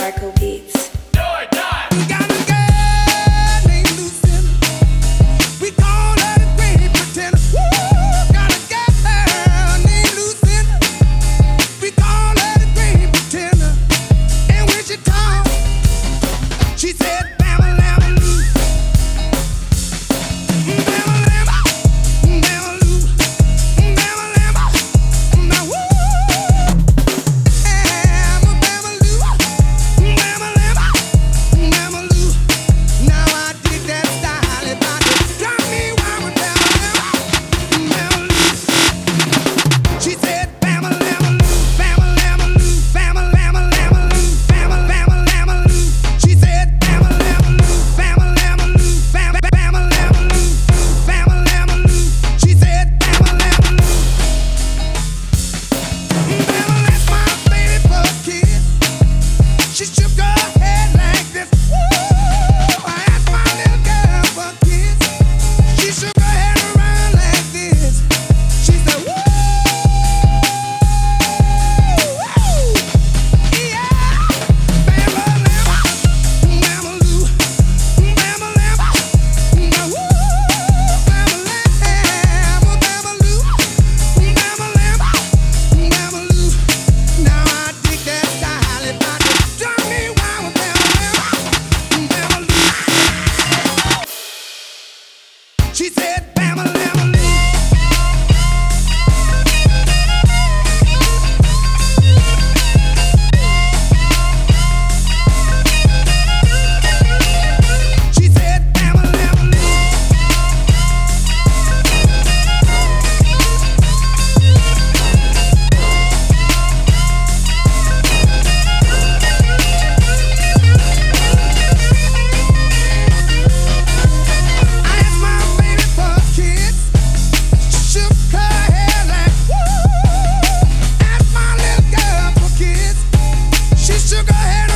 Marco Beats. She said, Bama Lama Lou. Bama Lama, Bama Lou. Bama Lama, now woo. Bama Lou. Bama Lama, Bama Lou. Now I dig that style. If I could drive me wild with Bama Lama, Bama Lou. She said, Bama Lama Lou. Bama Lama Lou. Bama Lama Lama Lou. Bama Lama Lama Lou. She said, Bama Lama Lou. Bama Lama Lou. Bama Lama Lou. Bama Lama Lou. She said, Bama Lama Lou. Bama, that's my baby for a kiss. She shook her head like this. Woo! I asked my little girl for a kiss. She shook her head around like this. She said, woo! Yeah! Bama Lama, Bama Lou. Bama Lama, now woo! Bama Lama, Bama Lou. Bama Lama, Bama Lou. Now I dig that style. If I could drive me wild with Bama Lama, Bama Lou. She said, Bama Lama Lou. She said, Bama Lama Lou. I asked my baby for a kiss. She shook her head like woo. Asked my little girl for a kiss. She shook her head